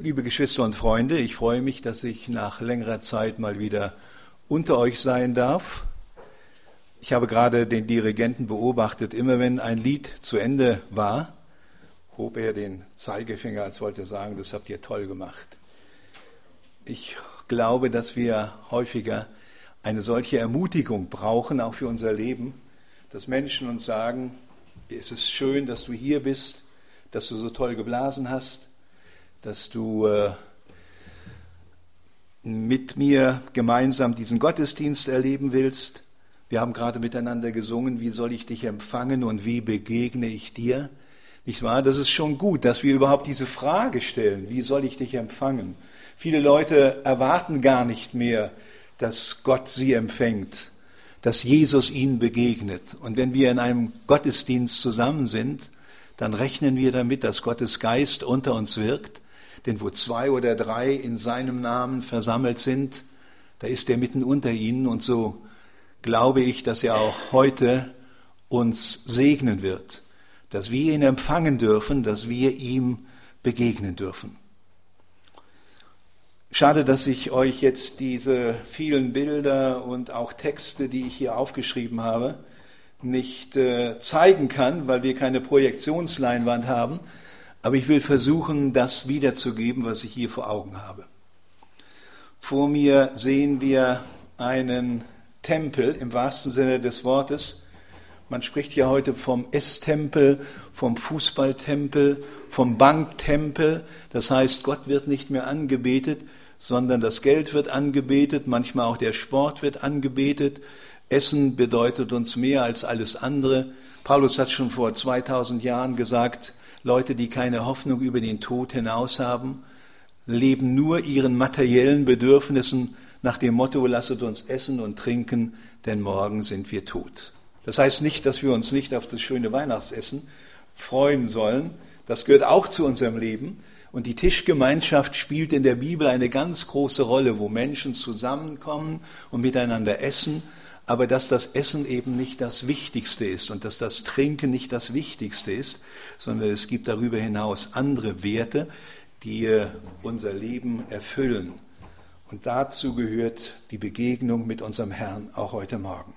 Liebe Geschwister und Freunde, ich freue mich, dass ich nach längerer Zeit mal wieder unter euch sein darf. Ich habe gerade den Dirigenten beobachtet. Immer wenn ein Lied zu Ende war, hob er den Zeigefinger, als wollte er sagen, das habt ihr toll gemacht. Ich glaube, dass wir häufiger eine solche Ermutigung brauchen, auch für unser Leben, dass Menschen uns sagen, es ist schön, dass du hier bist, dass du so toll geblasen hast, dass du mit mir gemeinsam diesen Gottesdienst erleben willst. Wir haben gerade miteinander gesungen, wie soll ich dich empfangen und wie begegne ich dir? Nicht wahr? Das ist schon gut, dass wir überhaupt diese Frage stellen, wie soll ich dich empfangen? Viele Leute erwarten gar nicht mehr, dass Gott sie empfängt, dass Jesus ihnen begegnet. Und wenn wir in einem Gottesdienst zusammen sind, dann rechnen wir damit, dass Gottes Geist unter uns wirkt. Denn wo 2 oder 3 in seinem Namen versammelt sind, da ist er mitten unter ihnen. Und so glaube ich, dass er auch heute uns segnen wird, dass wir ihn empfangen dürfen, dass wir ihm begegnen dürfen. Schade, dass ich euch jetzt diese vielen Bilder und auch Texte, die ich hier aufgeschrieben habe, nicht zeigen kann, weil wir keine Projektionsleinwand haben. Aber ich will versuchen, das wiederzugeben, was ich hier vor Augen habe. Vor mir sehen wir einen Tempel im wahrsten Sinne des Wortes. Man spricht ja heute vom Esstempel, vom Fußballtempel, vom Banktempel. Das heißt, Gott wird nicht mehr angebetet, sondern das Geld wird angebetet, manchmal auch der Sport wird angebetet. Essen bedeutet uns mehr als alles andere. Paulus hat schon vor 2000 Jahren gesagt, Leute, die keine Hoffnung über den Tod hinaus haben, leben nur ihren materiellen Bedürfnissen nach dem Motto, lasset uns essen und trinken, denn morgen sind wir tot. Das heißt nicht, dass wir uns nicht auf das schöne Weihnachtsessen freuen sollen. Das gehört auch zu unserem Leben. Und die Tischgemeinschaft spielt in der Bibel eine ganz große Rolle, wo Menschen zusammenkommen und miteinander essen, aber dass das Essen eben nicht das Wichtigste ist und dass das Trinken nicht das Wichtigste ist, sondern es gibt darüber hinaus andere Werte, die unser Leben erfüllen. Und dazu gehört die Begegnung mit unserem Herrn auch heute Morgen.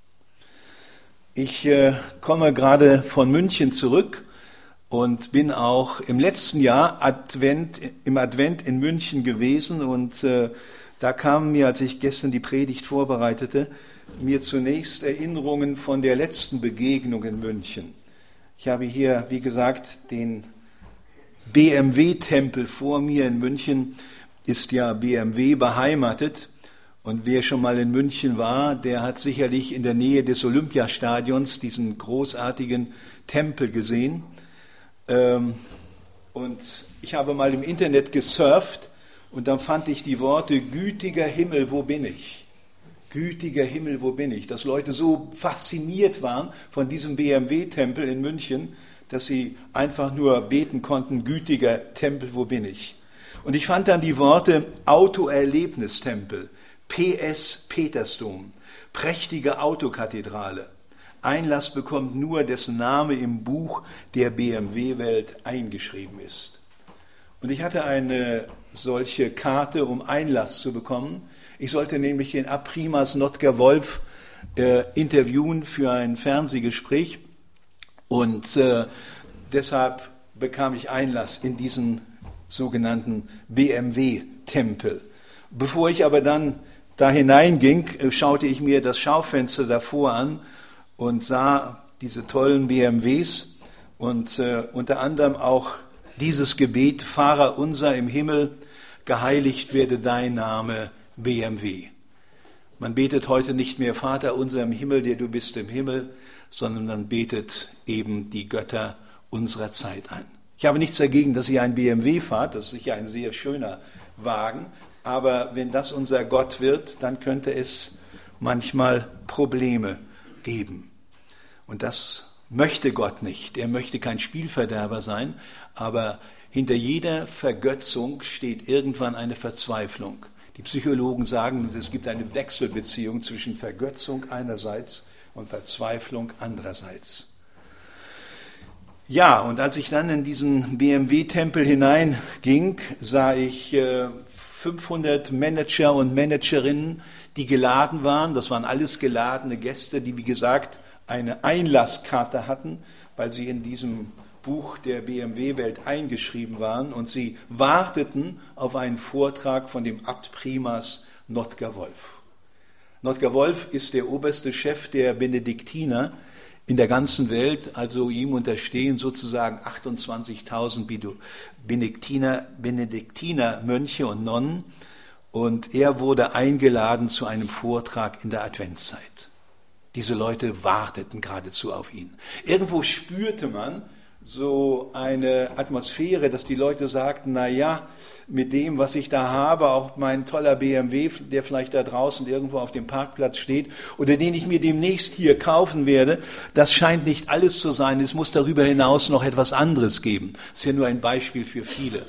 Ich komme gerade von München zurück und bin auch im letzten Jahr im Advent in München gewesen. Und da kamen mir, als ich gestern die Predigt vorbereitete, mir zunächst Erinnerungen von der letzten Begegnung in München. Ich habe hier, wie gesagt, den BMW-Tempel vor mir. In München ist ja BMW beheimatet. Und wer schon mal in München war, der hat sicherlich in der Nähe des Olympiastadions diesen großartigen Tempel gesehen. Und ich habe mal im Internet gesurft und dann fand ich die Worte, gütiger Himmel, wo bin ich? Gütiger Himmel, wo bin ich? Dass Leute so fasziniert waren von diesem BMW-Tempel in München, dass sie einfach nur beten konnten, gütiger Tempel, wo bin ich? Und ich fand dann die Worte Autoerlebnistempel, PS Petersdom, prächtige Autokathedrale. Einlass bekommt nur, dessen Name im Buch der BMW-Welt eingeschrieben ist. Und ich hatte eine solche Karte, um Einlass zu bekommen. Ich sollte nämlich den Aprimas Notker-Wolf interviewen für ein Fernsehgespräch und deshalb bekam ich Einlass in diesen sogenannten BMW-Tempel. Bevor ich aber dann da hineinging, schaute ich mir das Schaufenster davor an und sah diese tollen BMWs und unter anderem auch dieses Gebet, Vater unser im Himmel, geheiligt werde dein Name, BMW. Man betet heute nicht mehr Vater unser im Himmel, der du bist im Himmel, sondern man betet eben die Götter unserer Zeit an. Ich habe nichts dagegen, dass ihr ein BMW fahrt, das ist sicher ein sehr schöner Wagen, aber wenn das unser Gott wird, dann könnte es manchmal Probleme geben. Und das möchte Gott nicht. Er möchte kein Spielverderber sein, aber hinter jeder Vergötzung steht irgendwann eine Verzweiflung. Die Psychologen sagen, es gibt eine Wechselbeziehung zwischen Vergötzung einerseits und Verzweiflung andererseits. Ja, und als ich dann in diesen BMW-Tempel hineinging, sah ich 500 Manager und Managerinnen, die geladen waren. Das waren alles geladene Gäste, die, wie gesagt, eine Einlasskarte hatten, weil sie in diesem Buch der BMW-Welt eingeschrieben waren. Und sie warteten auf einen Vortrag von dem Abt Primas Notker Wolf. Notker Wolf ist der oberste Chef der Benediktiner in der ganzen Welt, also ihm unterstehen sozusagen 28.000 Benediktiner Mönche und Nonnen, und er wurde eingeladen zu einem Vortrag in der Adventszeit. Diese Leute warteten geradezu auf ihn. Irgendwo spürte man so eine Atmosphäre, dass die Leute sagten, na ja, mit dem, was ich da habe, auch mein toller BMW, der vielleicht da draußen irgendwo auf dem Parkplatz steht oder den ich mir demnächst hier kaufen werde, das scheint nicht alles zu sein. Es muss darüber hinaus noch etwas anderes geben. Das ist ja nur ein Beispiel für viele.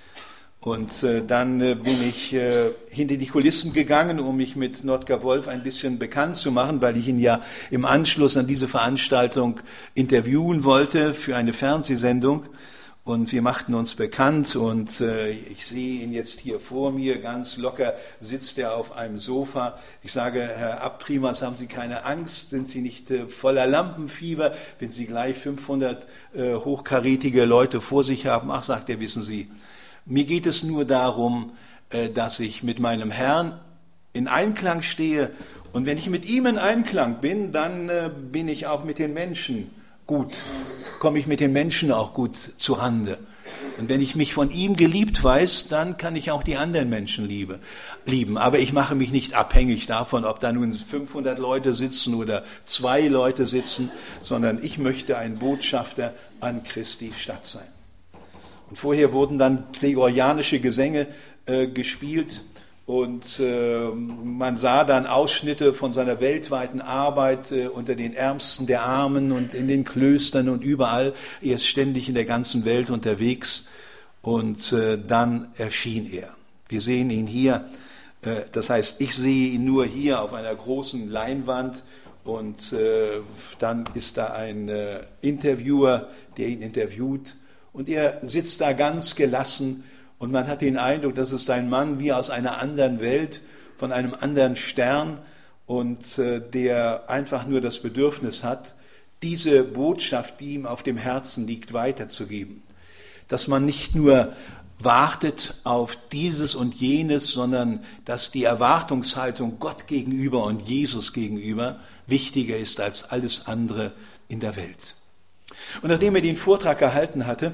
Und dann bin ich hinter die Kulissen gegangen, um mich mit Notker Wolf ein bisschen bekannt zu machen, weil ich ihn ja im Anschluss an diese Veranstaltung interviewen wollte für eine Fernsehsendung. Und wir machten uns bekannt und ich sehe ihn jetzt hier vor mir, ganz locker sitzt er auf einem Sofa. Ich sage, Herr Abt Primas, haben Sie keine Angst? Sind Sie nicht voller Lampenfieber, wenn Sie gleich 500 hochkarätige Leute vor sich haben? Ach, sagt er, wissen Sie, mir geht es nur darum, dass ich mit meinem Herrn in Einklang stehe. Und wenn ich mit ihm in Einklang bin, dann bin ich auch mit den Menschen gut, komme ich mit den Menschen auch gut zurande. Und wenn ich mich von ihm geliebt weiß, dann kann ich auch die anderen Menschen lieben. Aber ich mache mich nicht abhängig davon, ob da nun 500 Leute sitzen oder 2 Leute sitzen, sondern ich möchte ein Botschafter an Christi Stadt sein. Und vorher wurden dann gregorianische Gesänge gespielt und man sah dann Ausschnitte von seiner weltweiten Arbeit unter den Ärmsten der Armen und in den Klöstern und überall. Er ist ständig in der ganzen Welt unterwegs und dann erschien er. Wir sehen ihn hier, das heißt, ich sehe ihn nur hier auf einer großen Leinwand und dann ist da ein Interviewer, der ihn interviewt. Und er sitzt da ganz gelassen und man hat den Eindruck, das ist ein Mann wie aus einer anderen Welt, von einem anderen Stern und der einfach nur das Bedürfnis hat, diese Botschaft, die ihm auf dem Herzen liegt, weiterzugeben. Dass man nicht nur wartet auf dieses und jenes, sondern dass die Erwartungshaltung Gott gegenüber und Jesus gegenüber wichtiger ist als alles andere in der Welt. Und nachdem er den Vortrag gehalten hatte,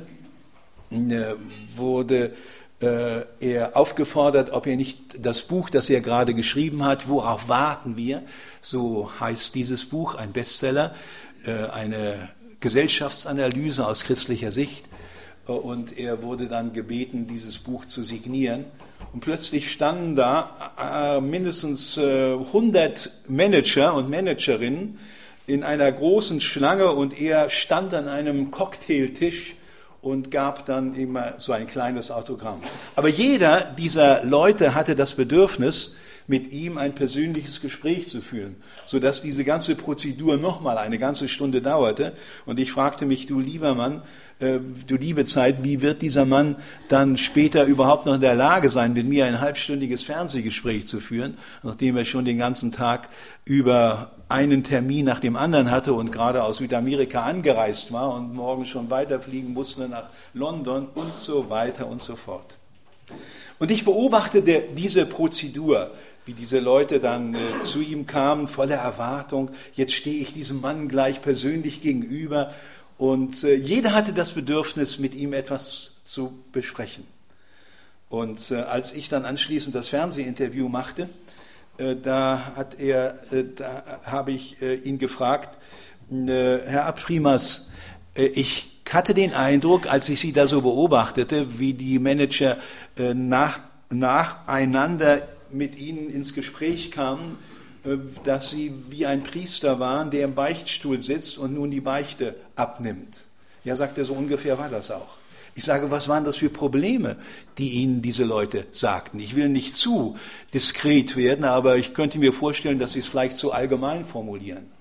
wurde er aufgefordert, ob er nicht das Buch, das er gerade geschrieben hat, Worauf warten wir? So heißt dieses Buch, ein Bestseller, eine Gesellschaftsanalyse aus christlicher Sicht. Und er wurde dann gebeten, dieses Buch zu signieren. Und plötzlich standen da mindestens 100 Manager und Managerinnen in einer großen Schlange und er stand an einem Cocktailtisch und gab dann immer so ein kleines Autogramm. Aber jeder dieser Leute hatte das Bedürfnis, mit ihm ein persönliches Gespräch zu führen, sodass diese ganze Prozedur nochmal eine ganze Stunde dauerte. Und ich fragte mich, du lieber Mann, du liebe Zeit, wie wird dieser Mann dann später überhaupt noch in der Lage sein, mit mir ein halbstündiges Fernsehgespräch zu führen, nachdem er schon den ganzen Tag über einen Termin nach dem anderen hatte und gerade aus Südamerika angereist war und morgen schon weiterfliegen musste nach London und so weiter und so fort. Und ich beobachtete diese Prozedur, wie diese Leute dann zu ihm kamen, voller Erwartung, jetzt stehe ich diesem Mann gleich persönlich gegenüber. Und jeder hatte das Bedürfnis, mit ihm etwas zu besprechen. Und als ich dann anschließend das Fernsehinterview machte, da habe ich ihn gefragt, Herr Abt Primas, ich hatte den Eindruck, als ich Sie da so beobachtete, wie die Manager nacheinander mit Ihnen ins Gespräch kamen, dass Sie wie ein Priester waren, der im Beichtstuhl sitzt und nun die Beichte abnimmt. Ja, sagt er, so ungefähr war das auch. Ich sage, was waren das für Probleme, die Ihnen diese Leute sagten? Ich will nicht zu diskret werden, aber ich könnte mir vorstellen, dass Sie es vielleicht zu allgemein formulieren.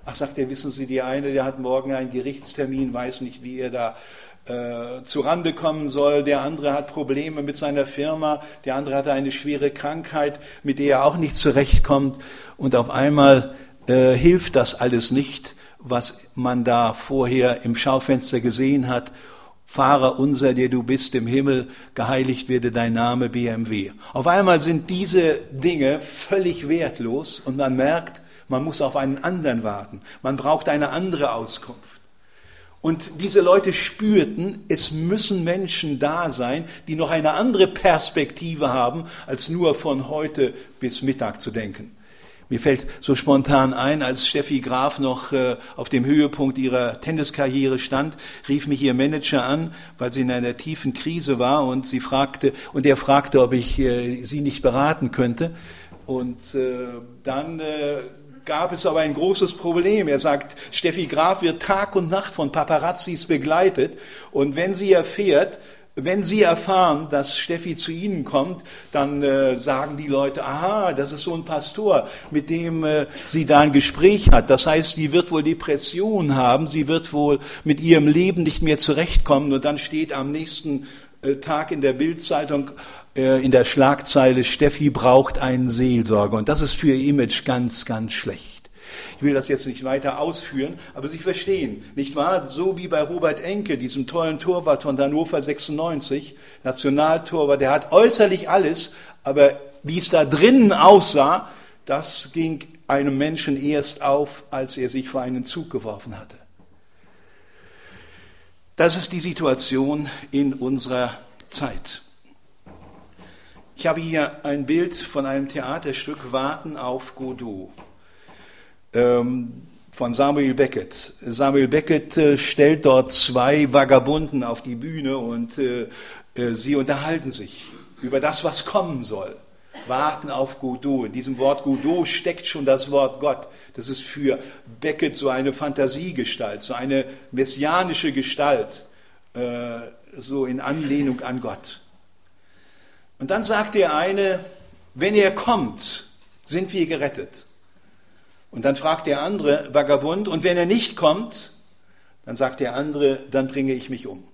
Ach, sagt er, wissen Sie, der hat morgen einen Gerichtstermin, weiß nicht, wie er da zurande kommen soll. Der andere hat Probleme mit seiner Firma. Der andere hat eine schwere Krankheit, mit der er auch nicht zurechtkommt. Und auf einmal hilft das alles nicht, was man da vorher im Schaufenster gesehen hat. Vater unser, der du bist im Himmel, geheiligt werde dein Name, BMW. Auf einmal sind diese Dinge völlig wertlos und man merkt, man muss auf einen anderen warten. Man braucht eine andere Auskunft. Und diese Leute spürten, es müssen Menschen da sein, die noch eine andere Perspektive haben, als nur von heute bis Mittag zu denken. Mir fällt so spontan ein, als Steffi Graf noch auf dem Höhepunkt ihrer Tenniskarriere stand, rief mich ihr Manager an, weil sie in einer tiefen Krise war und er fragte, ob ich sie nicht beraten könnte. Und dann gab es aber ein großes Problem. Er sagt, Steffi Graf wird Tag und Nacht von Paparazzis begleitet und wenn sie erfahren, dass Steffi zu Ihnen kommt, dann sagen die Leute, aha, das ist so ein Pastor, mit dem sie da ein Gespräch hat. Das heißt, sie wird wohl Depression haben, sie wird wohl mit ihrem Leben nicht mehr zurechtkommen. Und dann steht am nächsten Tag in der Bildzeitung in der Schlagzeile, Steffi braucht einen Seelsorger. Und das ist für ihr Image ganz, ganz schlecht. Ich will das jetzt nicht weiter ausführen, aber Sie verstehen, nicht wahr? So wie bei Robert Enke, diesem tollen Torwart von Hannover 96, Nationaltorwart, der hat äußerlich alles, aber wie es da drinnen aussah, das ging einem Menschen erst auf, als er sich vor einen Zug geworfen hatte. Das ist die Situation in unserer Zeit. Ich habe hier ein Bild von einem Theaterstück Warten auf Godot von Samuel Beckett. Samuel Beckett stellt dort zwei Vagabunden auf die Bühne und sie unterhalten sich über das, was kommen soll. Warten auf Godot. In diesem Wort Godot steckt schon das Wort Gott. Das ist für Beckett so eine Fantasiegestalt, so eine messianische Gestalt, so in Anlehnung an Gott. Und dann sagt der eine, wenn er kommt, sind wir gerettet. Und dann fragt der andere Vagabund, und wenn er nicht kommt, dann sagt der andere, dann bringe ich mich um.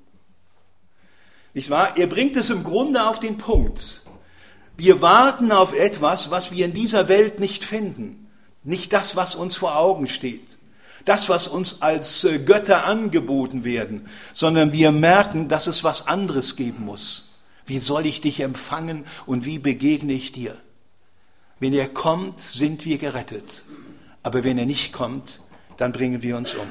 Nicht wahr? Er bringt es im Grunde auf den Punkt. Wir warten auf etwas, was wir in dieser Welt nicht finden. Nicht das, was uns vor Augen steht. Das, was uns als Götter angeboten werden, sondern wir merken, dass es was anderes geben muss. Wie soll ich dich empfangen und wie begegne ich dir? Wenn er kommt, sind wir gerettet. Aber wenn er nicht kommt, dann bringen wir uns um.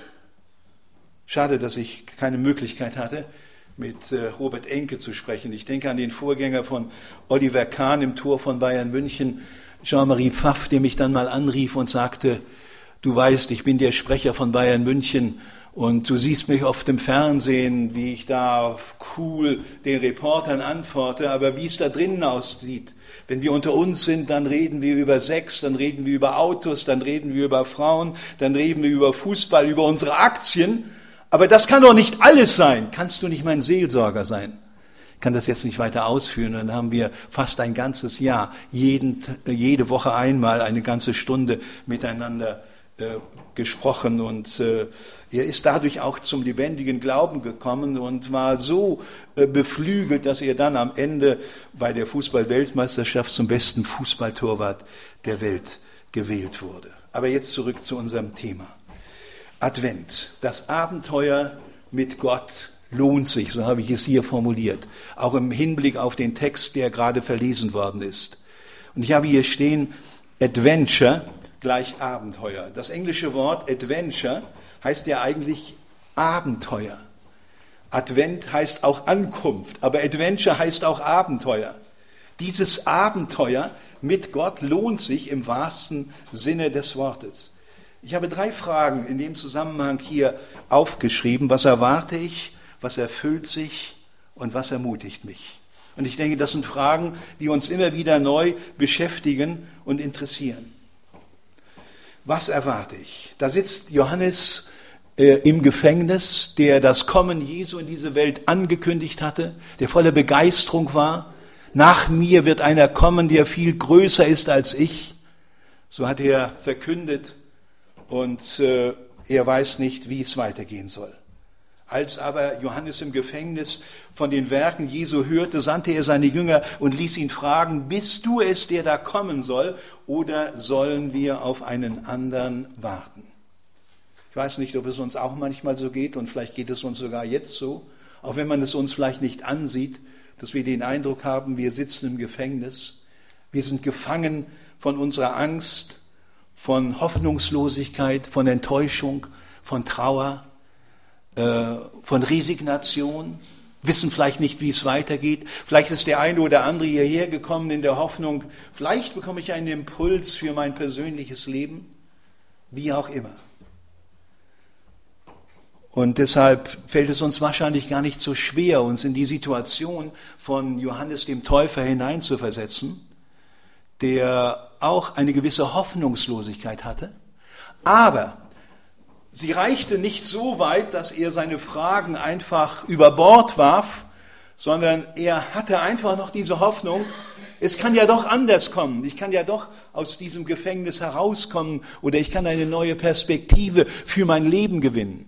Schade, dass ich keine Möglichkeit hatte, mit Robert Enke zu sprechen. Ich denke an den Vorgänger von Oliver Kahn im Tor von Bayern München, Jean-Marie Pfaff, der mich dann mal anrief und sagte, du weißt, ich bin der Sprecher von Bayern München und du siehst mich oft im Fernsehen, wie ich da cool den Reportern antworte, aber wie es da drinnen aussieht. Wenn wir unter uns sind, dann reden wir über Sex, dann reden wir über Autos, dann reden wir über Frauen, dann reden wir über Fußball, über unsere Aktien. Aber das kann doch nicht alles sein. Kannst du nicht mein Seelsorger sein? Ich kann das jetzt nicht weiter ausführen. Dann haben wir fast ein ganzes Jahr, jede Woche einmal eine ganze Stunde miteinander gesprochen und er ist dadurch auch zum lebendigen Glauben gekommen und war so beflügelt, dass er dann am Ende bei der Fußball-Weltmeisterschaft zum besten Fußballtorwart der Welt gewählt wurde. Aber jetzt zurück zu unserem Thema. Advent, das Abenteuer mit Gott lohnt sich, so habe ich es hier formuliert, auch im Hinblick auf den Text, der gerade verlesen worden ist. Und ich habe hier stehen, Adventure gleich Abenteuer. Das englische Wort Adventure heißt ja eigentlich Abenteuer. Advent heißt auch Ankunft, aber Adventure heißt auch Abenteuer. Dieses Abenteuer mit Gott lohnt sich im wahrsten Sinne des Wortes. Ich habe 3 Fragen in dem Zusammenhang hier aufgeschrieben. Was erwarte ich? Was erfüllt sich? Und was ermutigt mich? Und ich denke, das sind Fragen, die uns immer wieder neu beschäftigen und interessieren. Was erwarte ich? Da sitzt Johannes im Gefängnis, der das Kommen Jesu in diese Welt angekündigt hatte, der voller Begeisterung war. Nach mir wird einer kommen, der viel größer ist als ich. So hat er verkündet. und er weiß nicht, wie es weitergehen soll. Als aber Johannes im Gefängnis von den Werken Jesu hörte, sandte er seine Jünger und ließ ihn fragen, bist du es, der da kommen soll, oder sollen wir auf einen anderen warten? Ich weiß nicht, ob es uns auch manchmal so geht und vielleicht geht es uns sogar jetzt so, auch wenn man es uns vielleicht nicht ansieht, dass wir den Eindruck haben, wir sitzen im Gefängnis, wir sind gefangen von unserer Angst, von Hoffnungslosigkeit, von Enttäuschung, von Trauer, von Resignation, wissen vielleicht nicht, wie es weitergeht. Vielleicht ist der eine oder andere hierher gekommen in der Hoffnung, vielleicht bekomme ich einen Impuls für mein persönliches Leben, wie auch immer. Und deshalb fällt es uns wahrscheinlich gar nicht so schwer, uns in die Situation von Johannes dem Täufer hineinzuversetzen, der auch eine gewisse Hoffnungslosigkeit hatte, aber sie reichte nicht so weit, dass er seine Fragen einfach über Bord warf, sondern er hatte einfach noch diese Hoffnung, es kann ja doch anders kommen, ich kann ja doch aus diesem Gefängnis herauskommen oder ich kann eine neue Perspektive für mein Leben gewinnen.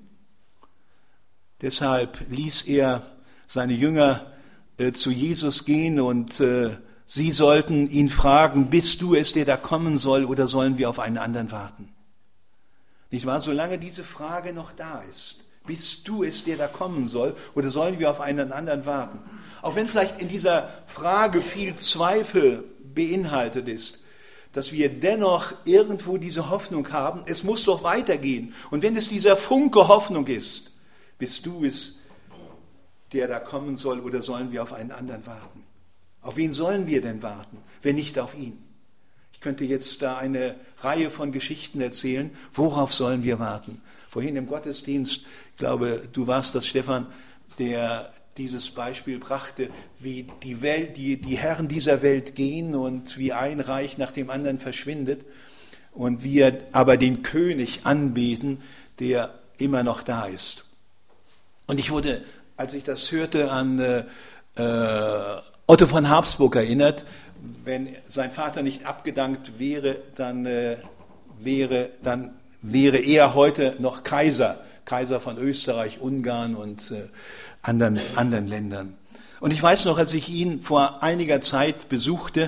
Deshalb ließ er seine Jünger zu Jesus gehen und sie sollten ihn fragen, bist du es, der da kommen soll, oder sollen wir auf einen anderen warten? Nicht wahr? Solange diese Frage noch da ist, bist du es, der da kommen soll, oder sollen wir auf einen anderen warten? Auch wenn vielleicht in dieser Frage viel Zweifel beinhaltet ist, dass wir dennoch irgendwo diese Hoffnung haben, es muss doch weitergehen. Und wenn es dieser Funke Hoffnung ist, bist du es, der da kommen soll, oder sollen wir auf einen anderen warten? Auf wen sollen wir denn warten, wenn nicht auf ihn? Ich könnte jetzt da eine Reihe von Geschichten erzählen. Worauf sollen wir warten? Vorhin im Gottesdienst, ich glaube, du warst das, Stefan, der dieses Beispiel brachte, wie die Herren dieser Welt gehen und wie ein Reich nach dem anderen verschwindet und wir aber den König anbeten, der immer noch da ist. Und ich wurde, als ich das hörte, an Otto von Habsburg erinnert. Wenn sein Vater nicht abgedankt wäre, dann wäre er heute noch Kaiser von Österreich, Ungarn und anderen Ländern. Und ich weiß noch, als ich ihn vor einiger Zeit besuchte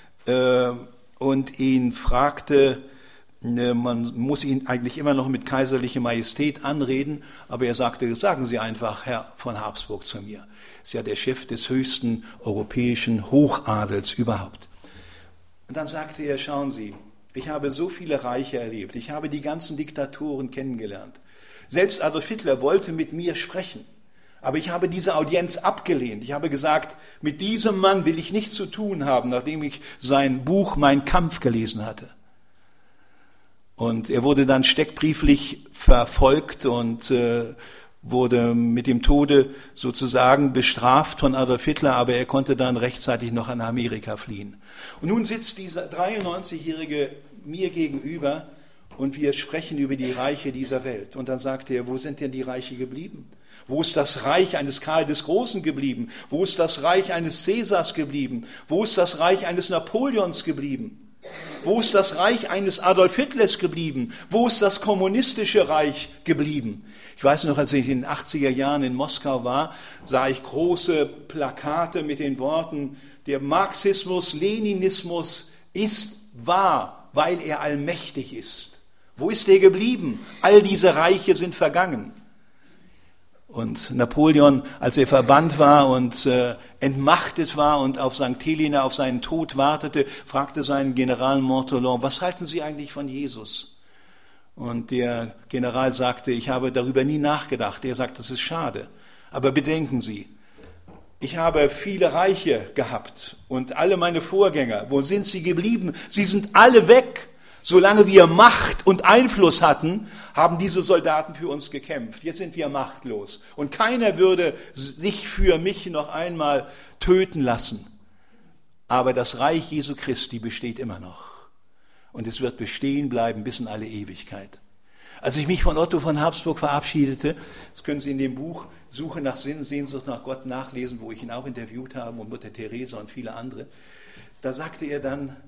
und ihn fragte, man muss ihn eigentlich immer noch mit kaiserlicher Majestät anreden, aber er sagte, sagen Sie einfach Herr von Habsburg zu mir. Ist ja der Chef des höchsten europäischen Hochadels überhaupt. Und dann sagte er, schauen Sie, ich habe so viele Reiche erlebt, ich habe die ganzen Diktatoren kennengelernt. Selbst Adolf Hitler wollte mit mir sprechen, aber ich habe diese Audienz abgelehnt. Ich habe gesagt, mit diesem Mann will ich nichts zu tun haben, nachdem ich sein Buch Mein Kampf gelesen hatte. Und er wurde dann steckbrieflich verfolgt und wurde mit dem Tode sozusagen bestraft von Adolf Hitler, aber er konnte dann rechtzeitig noch nach Amerika fliehen. Und nun sitzt dieser 93-Jährige mir gegenüber und wir sprechen über die Reiche dieser Welt. Und dann sagt er, wo sind denn die Reiche geblieben? Wo ist das Reich eines Karl des Großen geblieben? Wo ist das Reich eines Caesars geblieben? Wo ist das Reich eines Napoleons geblieben? Wo ist das Reich eines Adolf Hitlers geblieben? Wo ist das kommunistische Reich geblieben? Ich weiß noch, als ich in den 80er Jahren in Moskau war, sah ich große Plakate mit den Worten, der Marxismus, Leninismus ist wahr, weil er allmächtig ist. Wo ist er geblieben? All diese Reiche sind vergangen. Und Napoleon, als er verbannt war und entmachtet war und auf St. Helena auf seinen Tod wartete, fragte seinen General Montholon, was halten Sie eigentlich von Jesus? Und der General sagte, ich habe darüber nie nachgedacht. Er sagt, das ist schade. Aber bedenken Sie, ich habe viele Reiche gehabt und alle meine Vorgänger, wo sind sie geblieben? Sie sind alle weg. Solange wir Macht und Einfluss hatten, haben diese Soldaten für uns gekämpft. Jetzt sind wir machtlos. Und keiner würde sich für mich noch einmal töten lassen. Aber das Reich Jesu Christi besteht immer noch. Und es wird bestehen bleiben bis in alle Ewigkeit. Als ich mich von Otto von Habsburg verabschiedete, das können Sie in dem Buch Suche nach Sinn, Sehnsucht nach Gott nachlesen, wo ich ihn auch interviewt habe und Mutter Teresa und viele andere, da sagte er dann,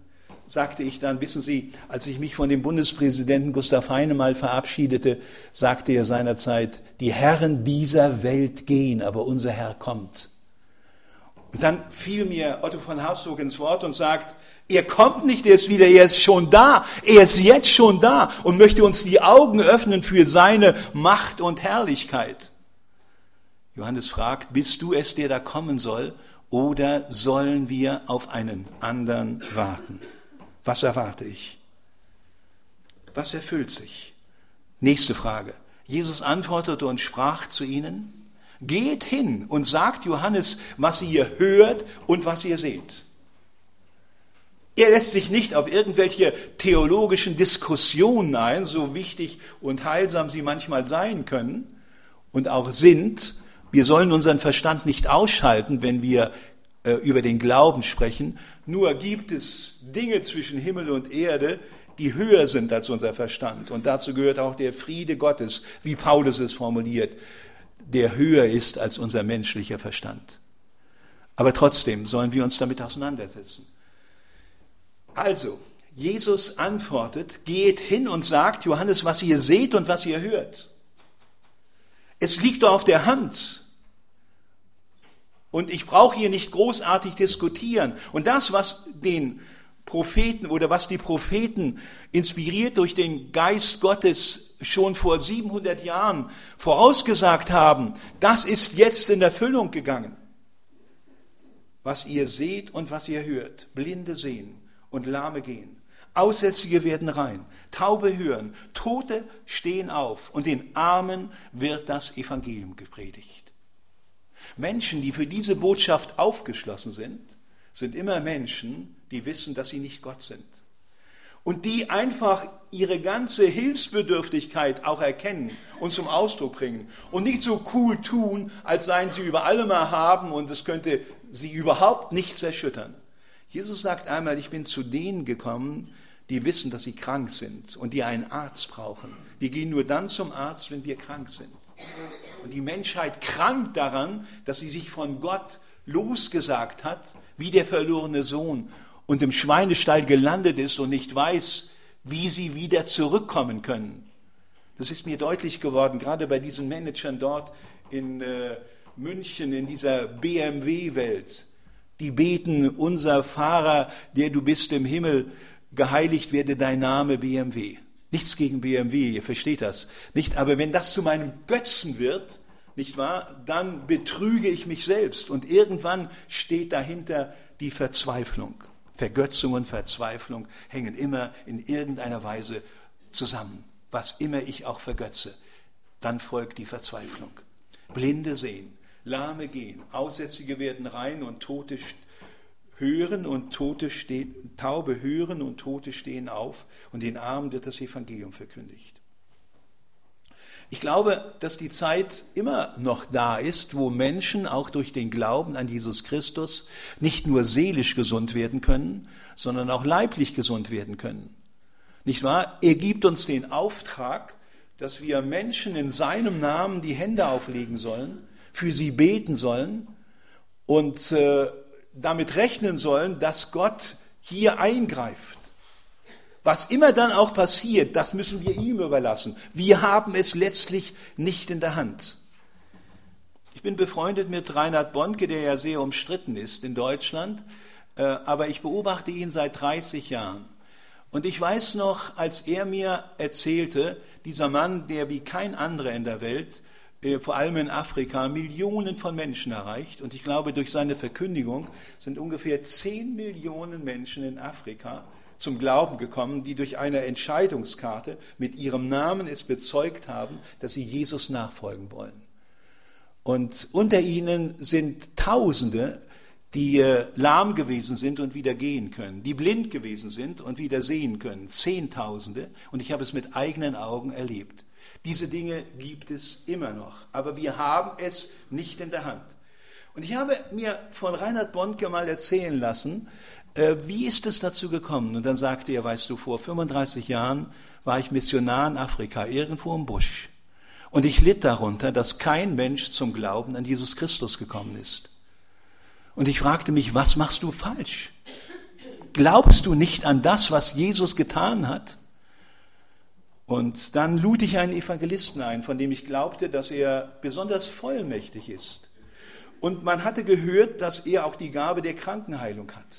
sagte ich dann, wissen Sie, als ich mich von dem Bundespräsidenten Gustav Heine mal verabschiedete, sagte er seinerzeit, die Herren dieser Welt gehen, aber unser Herr kommt. Und dann fiel mir Otto von Habsburg ins Wort und sagt, er kommt nicht erst wieder, er ist schon da, er ist jetzt schon da und möchte uns die Augen öffnen für seine Macht und Herrlichkeit. Johannes fragt, bist du es, der da kommen soll, oder sollen wir auf einen anderen warten? Was erwarte ich? Was erfüllt sich? Nächste Frage. Jesus antwortete und sprach zu ihnen, geht hin und sagt Johannes, was ihr hört und was ihr seht. Er lässt sich nicht auf irgendwelche theologischen Diskussionen ein, so wichtig und heilsam sie manchmal sein können und auch sind. Wir sollen unseren Verstand nicht ausschalten, wenn wir über den Glauben sprechen. Nur gibt es Dinge zwischen Himmel und Erde, die höher sind als unser Verstand. Und dazu gehört auch der Friede Gottes, wie Paulus es formuliert, der höher ist als unser menschlicher Verstand. Aber trotzdem sollen wir uns damit auseinandersetzen. Also, Jesus antwortet, geht hin und sagt, Johannes, was ihr seht und was ihr hört. Es liegt doch auf der Hand. Und ich brauche hier nicht großartig diskutieren. Und das, was den Propheten oder was die Propheten inspiriert durch den Geist Gottes schon vor 700 Jahren vorausgesagt haben, das ist jetzt in Erfüllung gegangen. Was ihr seht und was ihr hört, Blinde sehen und Lahme gehen, Aussätzige werden rein, Taube hören, Tote stehen auf und den Armen wird das Evangelium gepredigt. Menschen, die für diese Botschaft aufgeschlossen sind, sind immer Menschen, die wissen, dass sie nicht Gott sind. Und die einfach ihre ganze Hilfsbedürftigkeit auch erkennen und zum Ausdruck bringen. Und nicht so cool tun, als seien sie über allem erhaben und es könnte sie überhaupt nichts erschüttern. Jesus sagt einmal, ich bin zu denen gekommen, die wissen, dass sie krank sind und die einen Arzt brauchen. Wir gehen nur dann zum Arzt, wenn wir krank sind. Und die Menschheit krankt daran, dass sie sich von Gott losgesagt hat, wie der verlorene Sohn, und im Schweinestall gelandet ist und nicht weiß, wie sie wieder zurückkommen können. Das ist mir deutlich geworden, gerade bei diesen Managern dort in München, in dieser BMW-Welt. Die beten, unser Fahrer, der du bist im Himmel, geheiligt werde dein Name BMW. Nichts gegen BMW, ihr versteht das nicht. Aber wenn das zu meinem Götzen wird, nicht wahr, dann betrüge ich mich selbst. Und irgendwann steht dahinter die Verzweiflung. Vergötzung und Verzweiflung hängen immer in irgendeiner Weise zusammen. Was immer ich auch vergötze, dann folgt die Verzweiflung. Blinde sehen, Lahme gehen, Aussätzige werden rein und Tote hören und Taube hören und Tote stehen auf und den Armen wird das Evangelium verkündigt. Ich glaube, dass die Zeit immer noch da ist, wo Menschen auch durch den Glauben an Jesus Christus nicht nur seelisch gesund werden können, sondern auch leiblich gesund werden können. Nicht wahr? Er gibt uns den Auftrag, dass wir Menschen in seinem Namen die Hände auflegen sollen, für sie beten sollen und damit rechnen sollen, dass Gott hier eingreift. Was immer dann auch passiert, das müssen wir ihm überlassen. Wir haben es letztlich nicht in der Hand. Ich bin befreundet mit Reinhard Bonke, der ja sehr umstritten ist in Deutschland, aber ich beobachte ihn seit 30 Jahren. Und ich weiß noch, als er mir erzählte, dieser Mann, der wie kein anderer in der Welt, vor allem in Afrika, Millionen von Menschen erreicht. Und ich glaube, durch seine Verkündigung sind ungefähr 10 Millionen Menschen in Afrika zum Glauben gekommen, die durch eine Entscheidungskarte mit ihrem Namen es bezeugt haben, dass sie Jesus nachfolgen wollen. Und unter ihnen sind Tausende, die lahm gewesen sind und wieder gehen können, die blind gewesen sind und wieder sehen können, Zehntausende. Und ich habe es mit eigenen Augen erlebt. Diese Dinge gibt es immer noch, aber wir haben es nicht in der Hand. Und ich habe mir von Reinhard Bonke mal erzählen lassen, wie ist es dazu gekommen? Und dann sagte er, weißt du, vor 35 Jahren war ich Missionar in Afrika, irgendwo im Busch. Und ich litt darunter, dass kein Mensch zum Glauben an Jesus Christus gekommen ist. Und ich fragte mich, was machst du falsch? glaubst du nicht an das, was Jesus getan hat? Und dann lud ich einen Evangelisten ein, von dem ich glaubte, dass er besonders vollmächtig ist. Und man hatte gehört, dass er auch die Gabe der Krankenheilung hat.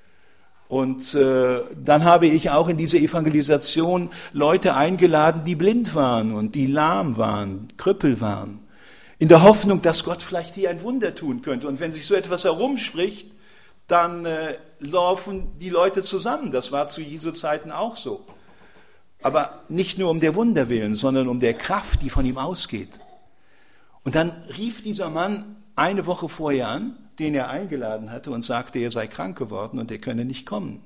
Und dann habe ich auch in diese Evangelisation Leute eingeladen, die blind waren und die lahm waren, Krüppel waren, in der Hoffnung, dass Gott vielleicht hier ein Wunder tun könnte. Und wenn sich so etwas herumspricht, dann laufen die Leute zusammen. Das war zu Jesu Zeiten auch so. Aber nicht nur um der Wunder willen, sondern um der Kraft, die von ihm ausgeht. Und dann rief dieser Mann eine Woche vorher an, den er eingeladen hatte, und sagte, er sei krank geworden und er könne nicht kommen.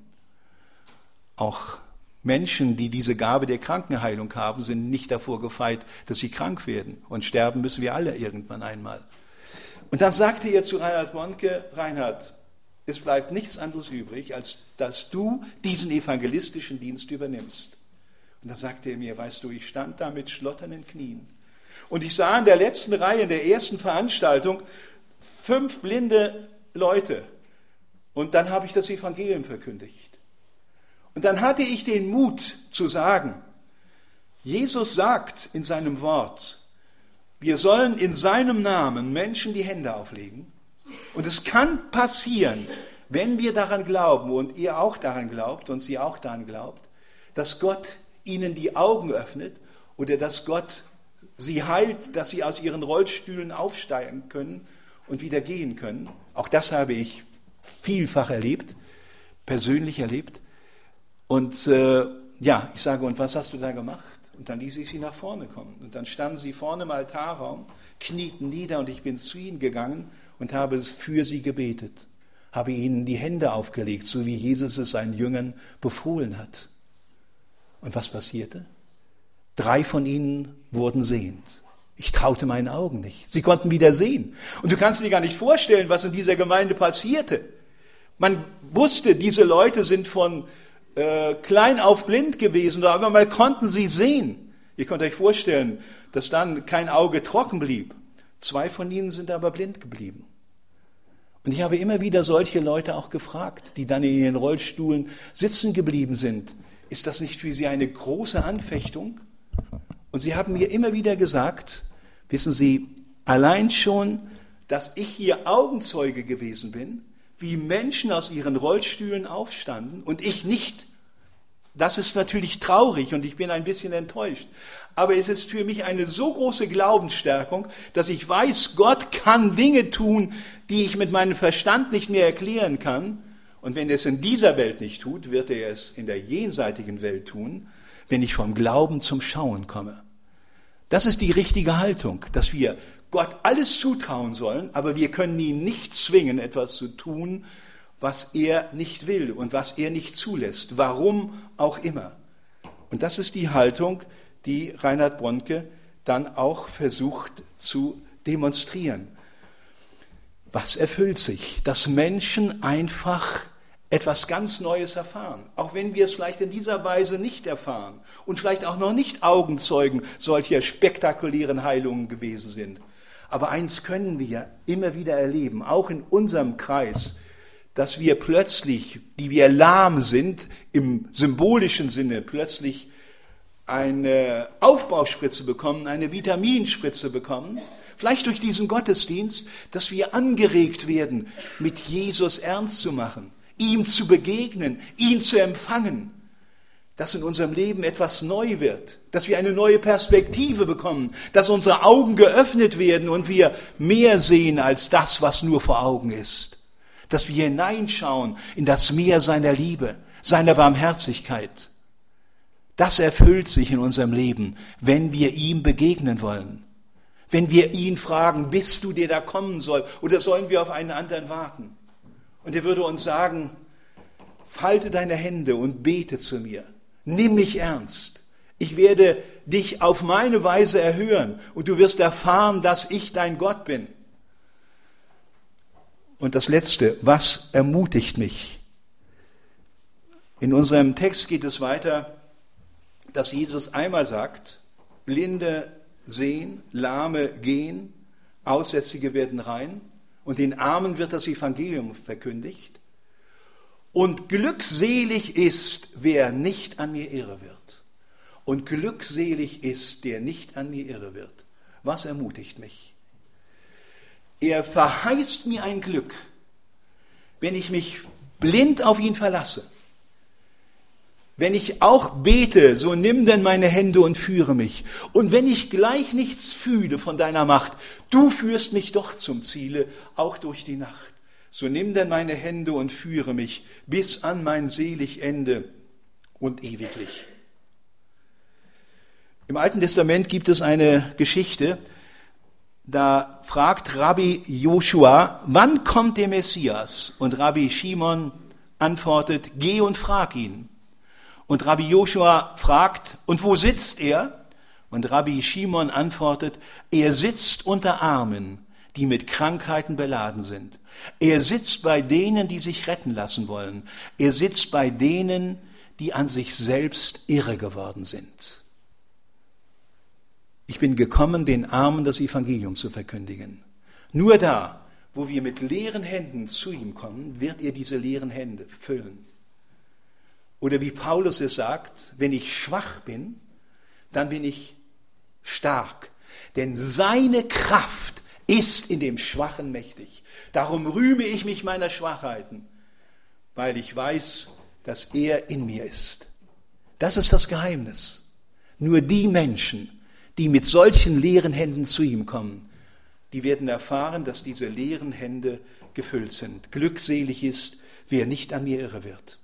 Auch Menschen, die diese Gabe der Krankenheilung haben, sind nicht davor gefeit, dass sie krank werden. Und sterben müssen wir alle irgendwann einmal. Und dann sagte er zu Reinhard Bonke, Reinhard, es bleibt nichts anderes übrig, als dass du diesen evangelistischen Dienst übernimmst. Und dann sagte er mir, weißt du, ich stand da mit schlotternden Knien. Und ich sah in der letzten Reihe, in der ersten Veranstaltung, 5 blinde Leute. Und dann habe ich das Evangelium verkündigt. Und dann hatte ich den Mut zu sagen, Jesus sagt in seinem Wort, wir sollen in seinem Namen Menschen die Hände auflegen. Und es kann passieren, wenn wir daran glauben und ihr auch daran glaubt und sie auch daran glaubt, dass Gott ihnen die Augen öffnet oder dass Gott sie heilt, dass sie aus ihren Rollstühlen aufsteigen können und wieder gehen können. Auch das habe ich vielfach erlebt, persönlich erlebt. Und ich sage, und was hast du da gemacht? Und dann ließ ich sie nach vorne kommen. Und dann standen sie vorne im Altarraum, knieten nieder und ich bin zu ihnen gegangen und habe für sie gebetet. Habe ihnen die Hände aufgelegt, so wie Jesus es seinen Jüngern befohlen hat. Und was passierte? 3 von ihnen wurden sehend. Ich traute meinen Augen nicht. Sie konnten wieder sehen. Und du kannst dir gar nicht vorstellen, was in dieser Gemeinde passierte. Man wusste, diese Leute sind von klein auf blind gewesen, aber mal konnten sie sehen. Ihr könnt euch vorstellen, dass dann kein Auge trocken blieb. 2 von ihnen sind aber blind geblieben. Und ich habe immer wieder solche Leute auch gefragt, die dann in ihren Rollstuhlen sitzen geblieben sind. Ist das nicht für sie eine große Anfechtung? Und sie haben mir immer wieder gesagt, wissen Sie, allein schon, dass ich hier Augenzeuge gewesen bin, wie Menschen aus ihren Rollstühlen aufstanden und ich nicht. Das ist natürlich traurig und ich bin ein bisschen enttäuscht. Aber es ist für mich eine so große Glaubensstärkung, dass ich weiß, Gott kann Dinge tun, die ich mit meinem Verstand nicht mehr erklären kann. Und wenn er es in dieser Welt nicht tut, wird er es in der jenseitigen Welt tun, wenn ich vom Glauben zum Schauen komme. Das ist die richtige Haltung, dass wir Gott alles zutrauen sollen, aber wir können ihn nicht zwingen, etwas zu tun, was er nicht will und was er nicht zulässt, warum auch immer. Und das ist die Haltung, die Reinhard Bonke dann auch versucht zu demonstrieren. Was erfüllt sich? Dass Menschen einfach etwas ganz Neues erfahren, auch wenn wir es vielleicht in dieser Weise nicht erfahren und vielleicht auch noch nicht Augenzeugen solcher spektakulären Heilungen gewesen sind. Aber eins können wir immer wieder erleben, auch in unserem Kreis, dass wir plötzlich, die wir lahm sind, im symbolischen Sinne plötzlich eine Aufbauspritze bekommen, eine Vitaminspritze bekommen, vielleicht durch diesen Gottesdienst, dass wir angeregt werden, mit Jesus ernst zu machen, ihm zu begegnen, ihn zu empfangen, dass in unserem Leben etwas neu wird, dass wir eine neue Perspektive bekommen, dass unsere Augen geöffnet werden und wir mehr sehen als das, was nur vor Augen ist, dass wir hineinschauen in das Meer seiner Liebe, seiner Barmherzigkeit. Das erfüllt sich in unserem Leben, wenn wir ihm begegnen wollen, wenn wir ihn fragen, bist du der da kommen soll, oder sollen wir auf einen anderen warten? Und er würde uns sagen, falte deine Hände und bete zu mir. Nimm mich ernst. Ich werde dich auf meine Weise erhören und du wirst erfahren, dass ich dein Gott bin. Und das Letzte, was ermutigt mich? In unserem Text geht es weiter, dass Jesus einmal sagt, Blinde sehen, Lahme gehen, Aussätzige werden rein. Und den Armen wird das Evangelium verkündigt. Und glückselig ist, wer nicht an mir irre wird. Und glückselig ist, der nicht an mir irre wird. Was ermutigt mich? Er verheißt mir ein Glück, wenn ich mich blind auf ihn verlasse. Wenn ich auch bete, so nimm denn meine Hände und führe mich. Und wenn ich gleich nichts fühle von deiner Macht, du führst mich doch zum Ziele, auch durch die Nacht. So nimm denn meine Hände und führe mich bis an mein selig Ende und ewiglich. Im Alten Testament gibt es eine Geschichte, da fragt Rabbi Joshua, wann kommt der Messias? Und Rabbi Shimon antwortet, geh und frag ihn. Und Rabbi Joshua fragt, und wo sitzt er? Und Rabbi Shimon antwortet, er sitzt unter Armen, die mit Krankheiten beladen sind. Er sitzt bei denen, die sich retten lassen wollen. Er sitzt bei denen, die an sich selbst irre geworden sind. Ich bin gekommen, den Armen das Evangelium zu verkündigen. Nur da, wo wir mit leeren Händen zu ihm kommen, wird er diese leeren Hände füllen. Oder wie Paulus es sagt, wenn ich schwach bin, dann bin ich stark. Denn seine Kraft ist in dem Schwachen mächtig. Darum rühme ich mich meiner Schwachheiten, weil ich weiß, dass er in mir ist. Das ist das Geheimnis. Nur die Menschen, die mit solchen leeren Händen zu ihm kommen, die werden erfahren, dass diese leeren Hände gefüllt sind. Glückselig ist, wer nicht an mir irre wird.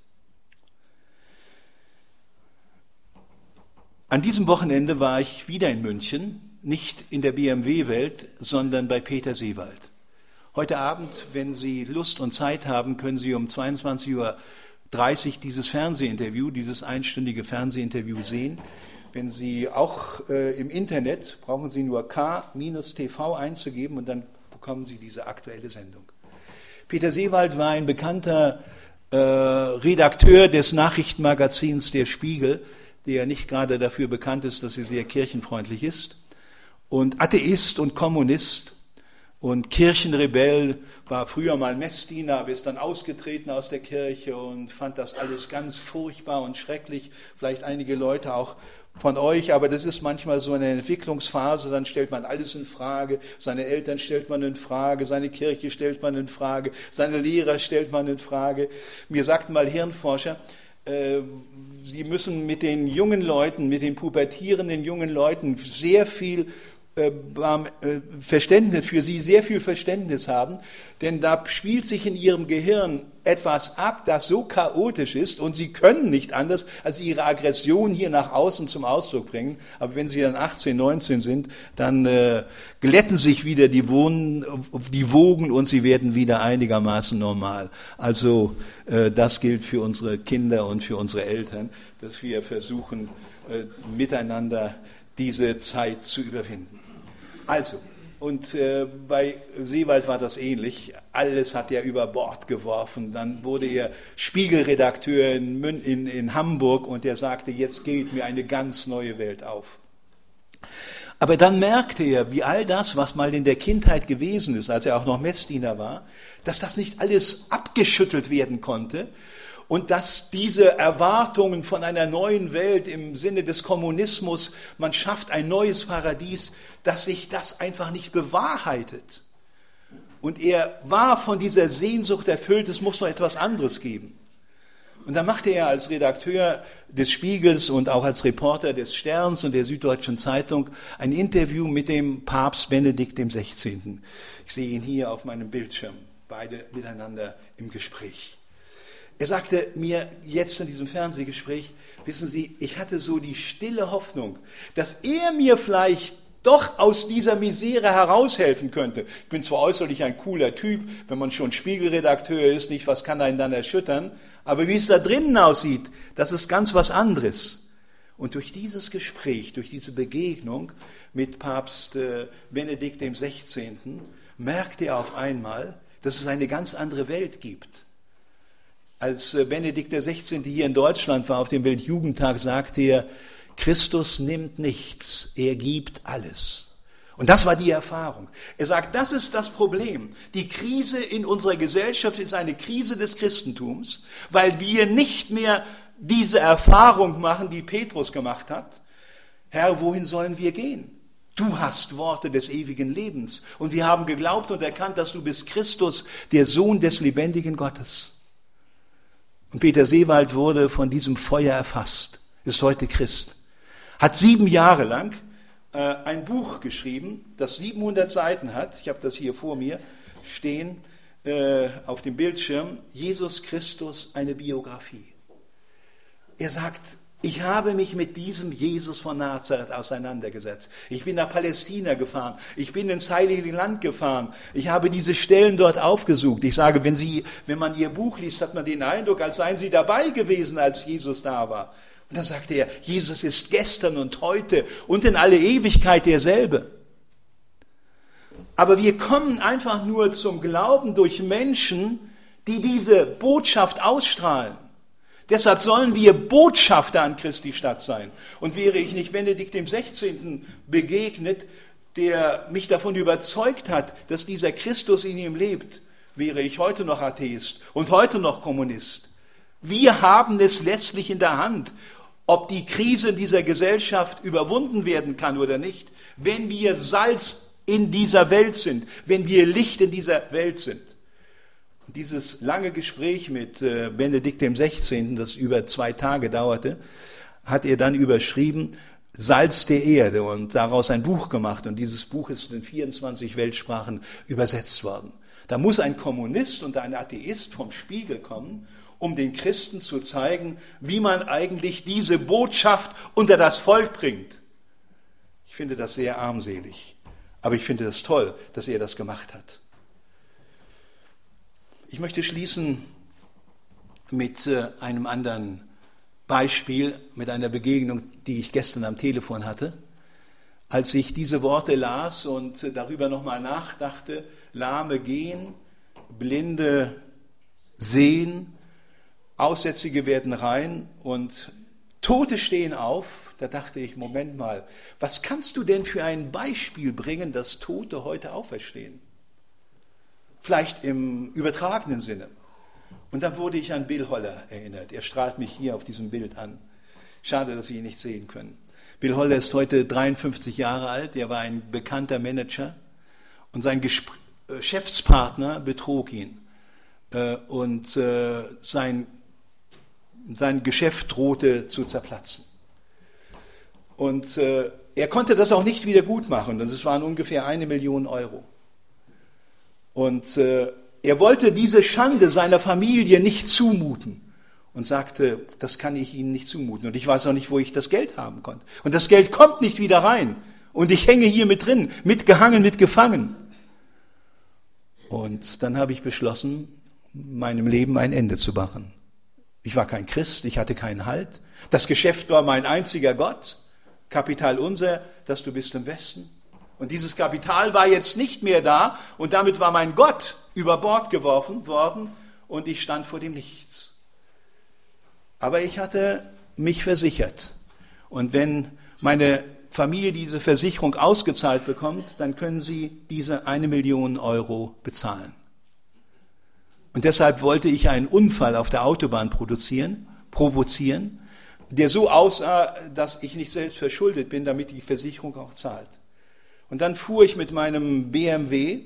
An diesem Wochenende war ich wieder in München, nicht in der BMW-Welt, sondern bei Peter Seewald. Heute Abend, wenn Sie Lust und Zeit haben, können Sie um 22:30 Uhr dieses Fernsehinterview, dieses einstündige Fernsehinterview sehen. Wenn Sie auch im Internet, brauchen Sie nur K-TV einzugeben und dann bekommen Sie diese aktuelle Sendung. Peter Seewald war ein bekannter Redakteur des Nachrichtenmagazins Der Spiegel, der nicht gerade dafür bekannt ist, dass er sehr kirchenfreundlich ist, und Atheist und Kommunist und Kirchenrebell, war früher mal Messdiener, aber ist dann ausgetreten aus der Kirche und fand das alles ganz furchtbar und schrecklich. Vielleicht einige Leute auch von euch, aber das ist manchmal so eine Entwicklungsphase, dann stellt man alles in Frage, seine Eltern stellt man in Frage, seine Kirche stellt man in Frage, seine Lehrer stellt man in Frage. Mir sagten mal Hirnforscher, sie müssen mit den jungen Leuten, mit den pubertierenden jungen Leuten sehr viel Verständnis, für sie sehr viel Verständnis haben, denn da spielt sich in ihrem Gehirn etwas ab, das so chaotisch ist und sie können nicht anders, als ihre Aggression hier nach außen zum Ausdruck bringen. Aber wenn sie dann 18, 19 sind, dann glätten sich wieder die Wogen und sie werden wieder einigermaßen normal. Also das gilt für unsere Kinder und für unsere Eltern, dass wir versuchen, miteinander diese Zeit zu überwinden. Also, und bei Seewald war das ähnlich. Alles hat er über Bord geworfen. Dann wurde er Spiegelredakteur in Hamburg und er sagte, jetzt geht mir eine ganz neue Welt auf. Aber dann merkte er, wie all das, was mal in der Kindheit gewesen ist, als er auch noch Messdiener war, dass das nicht alles abgeschüttelt werden konnte. Und dass diese Erwartungen von einer neuen Welt im Sinne des Kommunismus, man schafft ein neues Paradies, dass sich das einfach nicht bewahrheitet. Und er war von dieser Sehnsucht erfüllt, es muss noch etwas anderes geben. Und dann machte er als Redakteur des Spiegels und auch als Reporter des Sterns und der Süddeutschen Zeitung ein Interview mit dem Papst Benedikt XVI. Ich sehe ihn hier auf meinem Bildschirm, beide miteinander im Gespräch. Er sagte mir jetzt in diesem Fernsehgespräch, wissen Sie, ich hatte so die stille Hoffnung, dass er mir vielleicht doch aus dieser Misere heraushelfen könnte. Ich bin zwar äußerlich ein cooler Typ, wenn man schon Spiegelredakteur ist, nicht, was kann einen dann erschüttern, aber wie es da drinnen aussieht, das ist ganz was anderes. Und durch dieses Gespräch, durch diese Begegnung mit Papst Benedikt XVI. Merkte er auf einmal, dass es eine ganz andere Welt gibt. Als Benedikt XVI. Hier in Deutschland war auf dem Weltjugendtag, sagte er, Christus nimmt nichts, er gibt alles. Und das war die Erfahrung. Er sagt, das ist das Problem. Die Krise in unserer Gesellschaft ist eine Krise des Christentums, weil wir nicht mehr diese Erfahrung machen, die Petrus gemacht hat. Herr, wohin sollen wir gehen? Du hast Worte des ewigen Lebens. Und wir haben geglaubt und erkannt, dass du bist Christus, der Sohn des lebendigen Gottes. Und Peter Seewald wurde von diesem Feuer erfasst, ist heute Christ, hat 7 Jahre lang ein Buch geschrieben, das 700 Seiten hat. Ich habe das hier vor mir stehen auf dem Bildschirm. Jesus Christus, eine Biografie. Er sagt, ich habe mich mit diesem Jesus von Nazareth auseinandergesetzt. Ich bin nach Palästina gefahren. Ich bin ins Heilige Land gefahren. Ich habe diese Stellen dort aufgesucht. Ich sage, wenn man Ihr Buch liest, hat man den Eindruck, als seien Sie dabei gewesen, als Jesus da war. Und dann sagte er, Jesus ist gestern und heute und in alle Ewigkeit derselbe. Aber wir kommen einfach nur zum Glauben durch Menschen, die diese Botschaft ausstrahlen. Deshalb sollen wir Botschafter an Christi Stadt sein. Und wäre ich nicht Benedikt dem 16. begegnet, der mich davon überzeugt hat, dass dieser Christus in ihm lebt, wäre ich heute noch Atheist und heute noch Kommunist. Wir haben es letztlich in der Hand, ob die Krise in dieser Gesellschaft überwunden werden kann oder nicht, wenn wir Salz in dieser Welt sind, wenn wir Licht in dieser Welt sind. Und dieses lange Gespräch mit Benedikt dem 16., das über 2 Tage dauerte, hat er dann überschrieben, Salz der Erde, und daraus ein Buch gemacht. Und dieses Buch ist in 24 Weltsprachen übersetzt worden. Da muss ein Kommunist und ein Atheist vom Spiegel kommen, um den Christen zu zeigen, wie man eigentlich diese Botschaft unter das Volk bringt. Ich finde das sehr armselig, aber ich finde das toll, dass er das gemacht hat. Ich möchte schließen mit einem anderen Beispiel, mit einer Begegnung, die ich gestern am Telefon hatte. Als ich diese Worte las und darüber nochmal nachdachte, Lahme gehen, Blinde sehen, Aussätzige werden rein und Tote stehen auf, da dachte ich, Moment mal, was kannst du denn für ein Beispiel bringen, dass Tote heute auferstehen? Vielleicht im übertragenen Sinne. Und dann wurde ich an Bill Holler erinnert. Er strahlt mich hier auf diesem Bild an. Schade, dass Sie ihn nicht sehen können. Bill Holler ist heute 53 Jahre alt. Er war ein bekannter Manager. Und sein Geschäftspartner betrog ihn. Und sein Geschäft drohte zu zerplatzen. Und er konnte das auch nicht wieder gut machen. Und es waren ungefähr 1 Million Euro. Und er wollte diese Schande seiner Familie nicht zumuten und sagte, das kann ich Ihnen nicht zumuten. Und ich weiß auch nicht, wo ich das Geld haben konnte. Und das Geld kommt nicht wieder rein. Und ich hänge hier mit drin, mitgehangen, mitgefangen. Und dann habe ich beschlossen, meinem Leben ein Ende zu machen. Ich war kein Christ, ich hatte keinen Halt. Das Geschäft war mein einziger Gott. Kapital unser, dass du bist im Westen. Und dieses Kapital war jetzt nicht mehr da und damit war mein Gott über Bord geworfen worden und ich stand vor dem Nichts. Aber ich hatte mich versichert. Und wenn meine Familie diese Versicherung ausgezahlt bekommt, dann können sie diese 1 Million Euro bezahlen. Und deshalb wollte ich einen Unfall auf der Autobahn provozieren, der so aussah, dass ich nicht selbst verschuldet bin, damit die Versicherung auch zahlt. Und dann fuhr ich mit meinem BMW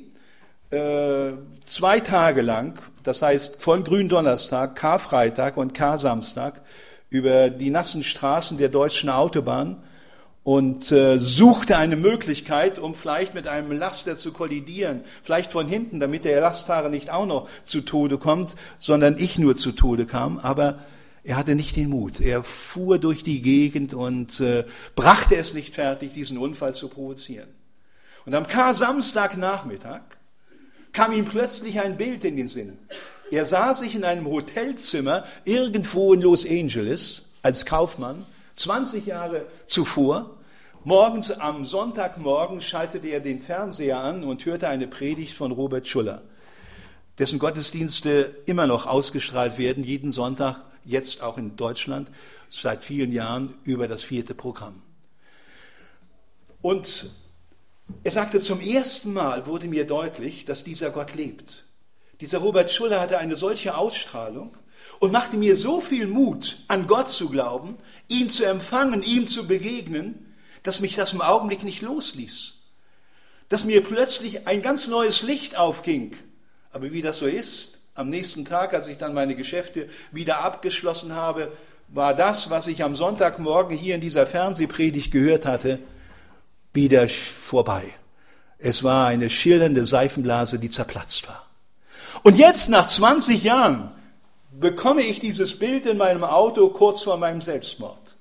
2 Tage lang, das heißt von Gründonnerstag, Karfreitag und Kar-Samstag, über die nassen Straßen der deutschen Autobahn und suchte eine Möglichkeit, um vielleicht mit einem Laster zu kollidieren, vielleicht von hinten, damit der Lastfahrer nicht auch noch zu Tode kommt, sondern ich nur zu Tode kam. Aber er hatte nicht den Mut. Er fuhr durch die Gegend und brachte es nicht fertig, diesen Unfall zu provozieren. Und am Kar-Samstagnachmittag kam ihm plötzlich ein Bild in den Sinn. Er sah sich in einem Hotelzimmer irgendwo in Los Angeles als Kaufmann, 20 Jahre zuvor. Morgens am Sonntagmorgen schaltete er den Fernseher an und hörte eine Predigt von Robert Schuller, dessen Gottesdienste immer noch ausgestrahlt werden, jeden Sonntag, jetzt auch in Deutschland, seit vielen Jahren über das 4. Programm. Und Er sagte, zum ersten Mal wurde mir deutlich, dass dieser Gott lebt. Dieser Robert Schuller hatte eine solche Ausstrahlung und machte mir so viel Mut, an Gott zu glauben, ihn zu empfangen, ihm zu begegnen, dass mich das im Augenblick nicht losließ. Dass mir plötzlich ein ganz neues Licht aufging. Aber wie das so ist, am nächsten Tag, als ich dann meine Geschäfte wieder abgeschlossen habe, war das, was ich am Sonntagmorgen hier in dieser Fernsehpredigt gehört hatte, wieder vorbei. Es war eine schillernde Seifenblase, die zerplatzt war. Und jetzt, nach 20 Jahren, bekomme ich dieses Bild in meinem Auto kurz vor meinem Selbstmord.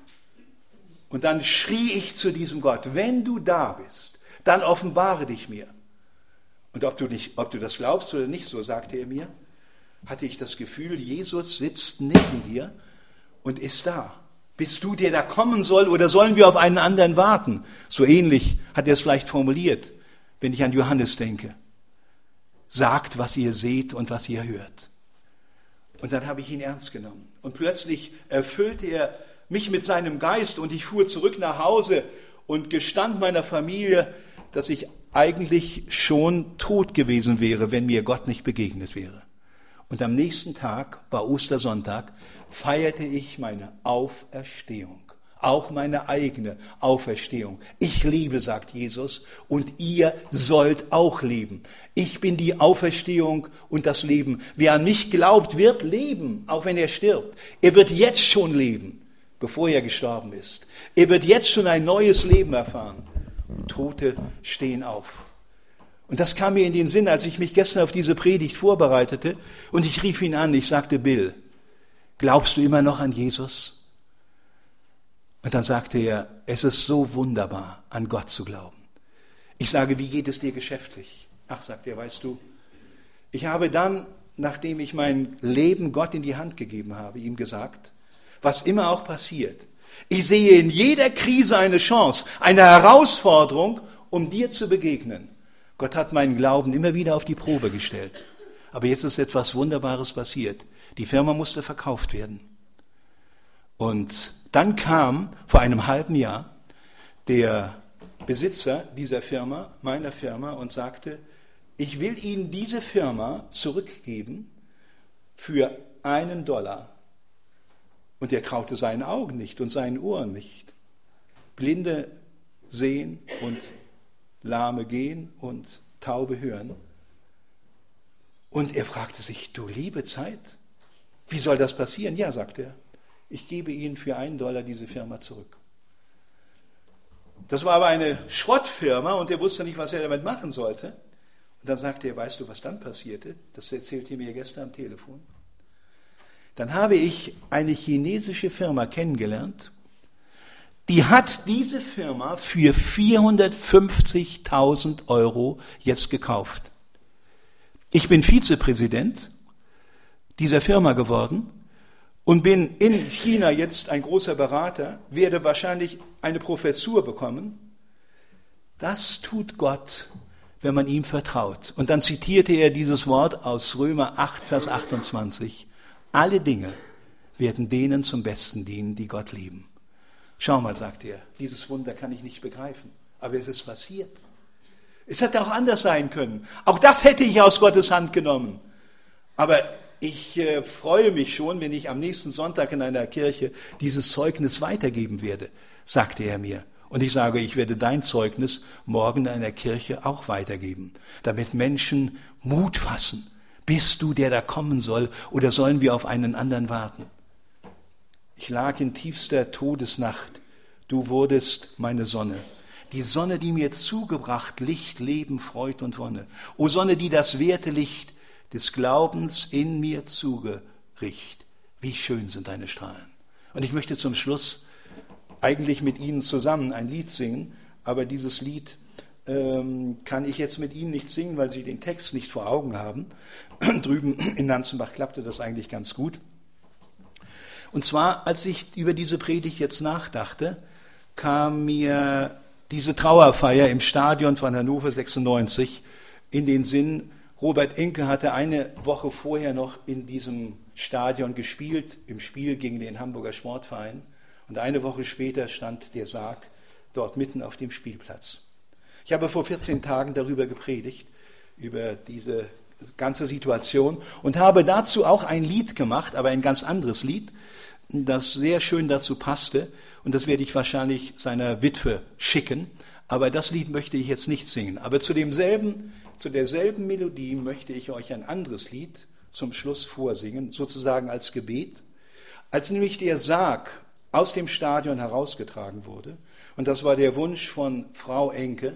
Und dann schrie ich zu diesem Gott, wenn du da bist, dann offenbare dich mir. Und ob du das glaubst oder nicht, so sagte er mir, hatte ich das Gefühl, Jesus sitzt neben dir und ist da. Bist du der da kommen soll oder sollen wir auf einen anderen warten? So ähnlich hat er es vielleicht formuliert, wenn ich an Johannes denke. Sagt, was ihr seht und was ihr hört. Und dann habe ich ihn ernst genommen. Und plötzlich erfüllte er mich mit seinem Geist und ich fuhr zurück nach Hause und gestand meiner Familie, dass ich eigentlich schon tot gewesen wäre, wenn mir Gott nicht begegnet wäre. Und am nächsten Tag, war Ostersonntag, feierte ich meine Auferstehung. Auch meine eigene Auferstehung. Ich lebe, sagt Jesus, und ihr sollt auch leben. Ich bin die Auferstehung und das Leben. Wer an mich glaubt, wird leben, auch wenn er stirbt. Er wird jetzt schon leben, bevor er gestorben ist. Er wird jetzt schon ein neues Leben erfahren. Tote stehen auf. Und das kam mir in den Sinn, als ich mich gestern auf diese Predigt vorbereitete und ich rief ihn an, ich sagte, Bill, glaubst du immer noch an Jesus? Und dann sagte er, es ist so wunderbar, an Gott zu glauben. Ich sage, wie geht es dir geschäftlich? Ach, sagt er, weißt du, ich habe dann, nachdem ich mein Leben Gott in die Hand gegeben habe, ihm gesagt, was immer auch passiert, ich sehe in jeder Krise eine Chance, eine Herausforderung, um dir zu begegnen. Gott hat meinen Glauben immer wieder auf die Probe gestellt. Aber jetzt ist etwas Wunderbares passiert. Die Firma musste verkauft werden. Und dann kam vor einem halben Jahr der Besitzer dieser Firma, meiner Firma, und sagte, ich will Ihnen diese Firma zurückgeben für $1. Und er traute seinen Augen nicht und seinen Ohren nicht. Blinde sehen und Lahme gehen und Taube hören. Und er fragte sich, du liebe Zeit, wie soll das passieren? Ja, sagte er, ich gebe Ihnen für $1 diese Firma zurück. Das war aber eine Schrottfirma und er wusste nicht, was er damit machen sollte. Und dann sagte er, weißt du, was dann passierte? Das erzählte er mir gestern am Telefon. Dann habe ich eine chinesische Firma kennengelernt, die hat diese Firma für 450.000 € jetzt gekauft. Ich bin Vizepräsident dieser Firma geworden und bin in China jetzt ein großer Berater, werde wahrscheinlich eine Professur bekommen. Das tut Gott, wenn man ihm vertraut. Und dann zitierte er dieses Wort aus Römer 8, Vers 28. Alle Dinge werden denen zum Besten dienen, die Gott lieben. Schau mal, sagt er, dieses Wunder kann ich nicht begreifen, aber es ist passiert. Es hätte auch anders sein können. Auch das hätte ich aus Gottes Hand genommen. Aber ich freue mich schon, wenn ich am nächsten Sonntag in einer Kirche dieses Zeugnis weitergeben werde, sagte er mir. Und ich sage, ich werde dein Zeugnis morgen in einer Kirche auch weitergeben, damit Menschen Mut fassen. Bist du der da kommen soll oder sollen wir auf einen anderen warten? Ich lag in tiefster Todesnacht. Du wurdest meine Sonne. Die Sonne, die mir zugebracht, Licht, Leben, Freud und Wonne. O Sonne, die das werte Licht des Glaubens in mir zugericht. Wie schön sind deine Strahlen. Und ich möchte zum Schluss eigentlich mit Ihnen zusammen ein Lied singen, aber dieses Lied kann ich jetzt mit Ihnen nicht singen, weil Sie den Text nicht vor Augen haben. Drüben in Nanzenbach klappte das eigentlich ganz gut. Und zwar, als ich über diese Predigt jetzt nachdachte, kam mir diese Trauerfeier im Stadion von Hannover 96 in den Sinn. Robert Enke hatte eine Woche vorher noch in diesem Stadion gespielt, im Spiel gegen den Hamburger Sportverein. Und eine Woche später stand der Sarg dort mitten auf dem Spielplatz. Ich habe vor 14 Tagen darüber gepredigt, über diese ganze Situation und habe dazu auch ein Lied gemacht, aber ein ganz anderes Lied, das sehr schön dazu passte und das werde ich wahrscheinlich seiner Witwe schicken, aber das Lied möchte ich jetzt nicht singen. Aber zu derselben Melodie möchte ich euch ein anderes Lied zum Schluss vorsingen, sozusagen als Gebet, als nämlich der Sarg aus dem Stadion herausgetragen wurde, und das war der Wunsch von Frau Enke,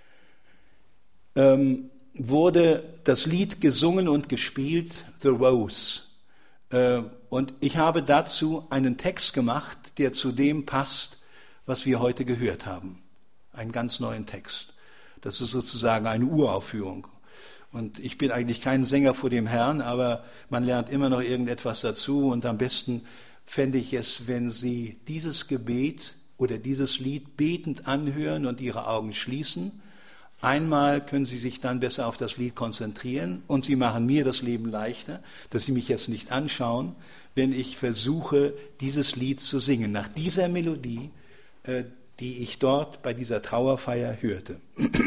wurde das Lied gesungen und gespielt, The Rose. Und ich habe dazu einen Text gemacht, der zu dem passt, was wir heute gehört haben. Einen ganz neuen Text. Das ist sozusagen eine Uraufführung. Und ich bin eigentlich kein Sänger vor dem Herrn, aber man lernt immer noch irgendetwas dazu. Und am besten fände ich es, wenn Sie dieses Gebet oder dieses Lied betend anhören und Ihre Augen schließen. Einmal können Sie sich dann besser auf das Lied konzentrieren und Sie machen mir das Leben leichter, dass Sie mich jetzt nicht anschauen, wenn ich versuche, dieses Lied zu singen, nach dieser Melodie, die ich dort bei dieser Trauerfeier hörte.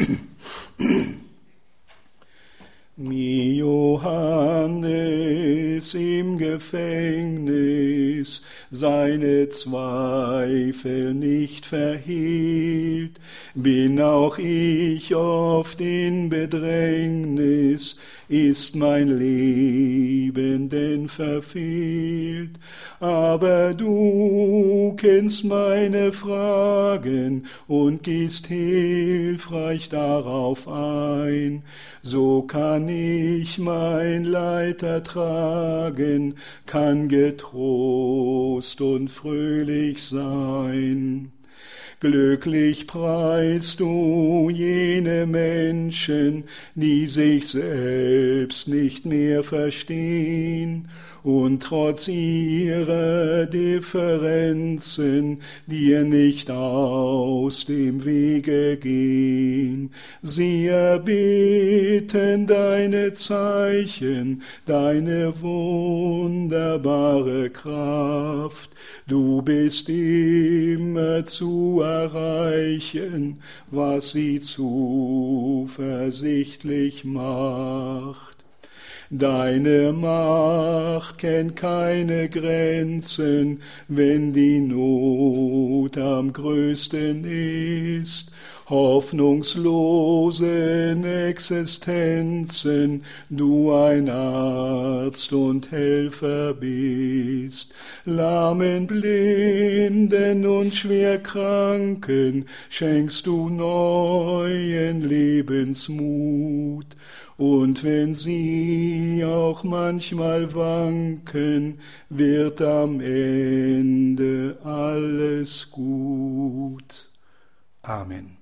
Wie Johannes im Gefängnis seine Zweifel nicht verhielt, bin auch ich oft in Bedrängnis, ist mein Leben denn verfehlt. Aber du kennst meine Fragen und gehst hilfreich darauf ein. So kann ich mein Leid ertragen, kann getrost und fröhlich sein. Glücklich preist du jene Menschen, die sich selbst nicht mehr verstehen und trotz ihrer Differenzen dir nicht aus dem Wege gehen. Sie erbitten deine Zeichen, deine wunderbare Kraft. Du bist immer zu erreichen, was sie zuversichtlich macht. Deine Macht kennt keine Grenzen, wenn die Not am größten ist. Hoffnungslosen Existenzen, du ein Arzt und Helfer bist. Lahmen, Blinden und Schwerkranken schenkst du neuen Lebensmut. Und wenn sie auch manchmal wanken, wird am Ende alles gut. Amen.